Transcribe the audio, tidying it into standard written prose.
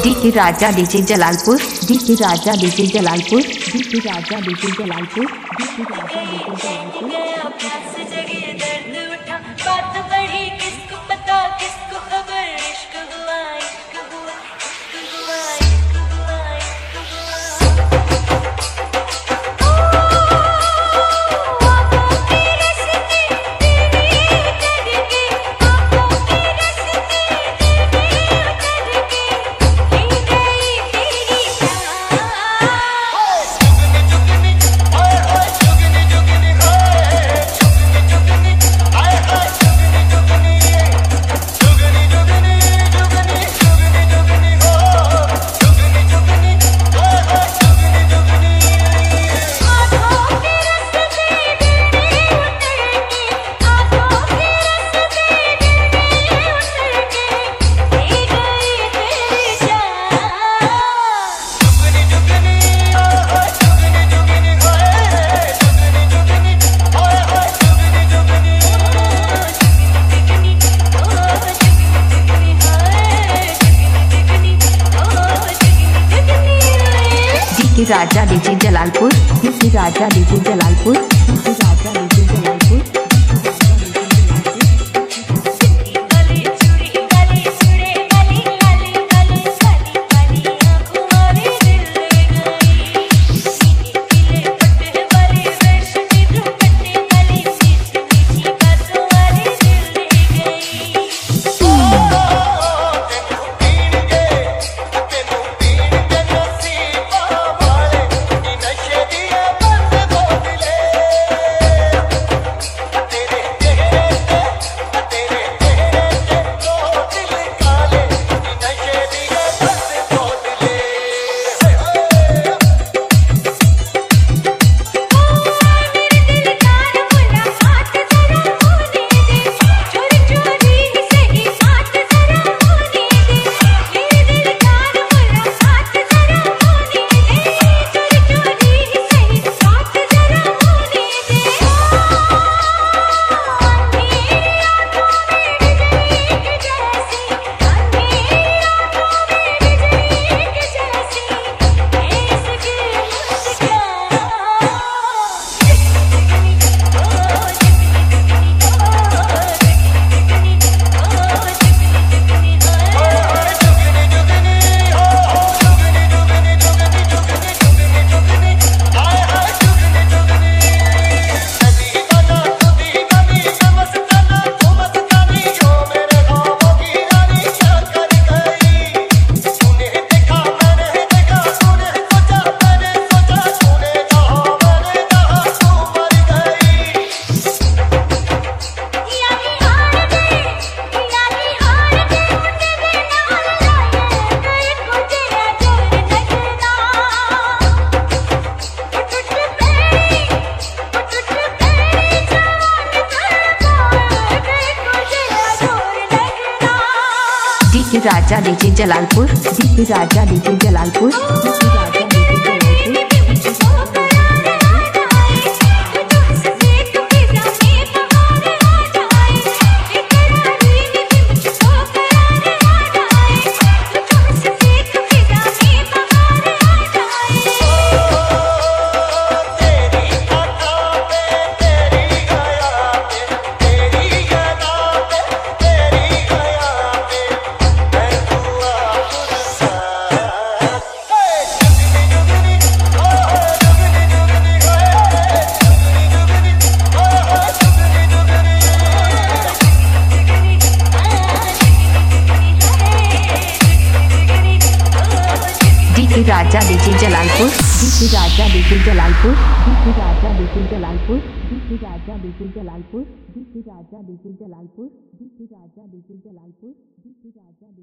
DK Raja DJ Jalalpur, DK Raja DJ Jalalpur, DK Raja DJ Jalalpur, DK Raja DJ Jalalpur. बात बढ़ी किसको पता किसको खबर, इश्क हुआ इश्क हुआ इश्क हुआ इश्क हुआ इश्क हुआ। आँखों की रस्ते तेरी उतर के, आँखों की रस्ते तेरी उतर के, ले गई तेरी जान। जुगनी जुगनी हाय हाय, जुगनी जुगनी हाय, जुगनी जुगनी हाय हाय, जुगनी जुगनी ये, जुगनी जुगनी जुगनी जुगनी जुगनी हो, जुगनी जुगनी हाय हाय, जुगनी जुगनी ये। आँखों के रस्ते तेरी उतर के, आँखों के रस्ते तेरी उतर के, ले गई तेरी जान। जुगनी जुगनी हाय हाय, जुगनी जुगनी हाय, जुगनी जुगनी हाय हाय, जुगनी जुगनी जुगनी जुगनी ओ जुगनी जुगनी हाय, जुगनी जुगनी ओ जुगनी जुगनी। DK Raja DJ Jalalpur, DK Raja DJ Jalalpur, DK Raja DJ Jalalpur. काली चूड़ी काली चूड़े काली काली काली काली काली आँखों वाली दिल ले गई, नीले पीले पट्टे वाली रेशमी दुपट्टे वाली मीठी मीठी बातों वाली दिल ले गई। तेनू नसीबा वाले नी नशे दिए बंद बोतले, तेरे चेहरे ते तेरे चेहरे ते दो दिल काले नी नशे दिए बंद बोतले। मेरे दिल का मुलाकात जरा होने दे, चोरी चोरी ही सही बात जरा होने दे। मेरे दिल का मुलाकात जरा होने दे, चोरी चोरी ही सही बात जरा होने दे। अंधेरी आँखों में बिजली के जैसी, अंधेरी आँखों में बिजली के जैसी, ऐसी मुस्कान। DK Raja DJ Jalalpur, DK Raja DJ Jalalpur, DK Raja DJ Jalalpur. DK Raja DJ Jalalpur, DK Raja DJ Jalalpur, DK Raja DJ Jalalpur, DK Raja DJ Jalalpur, DK Raja DJ Jalalpur, DK Raja DJ Jalalpur, DK राजा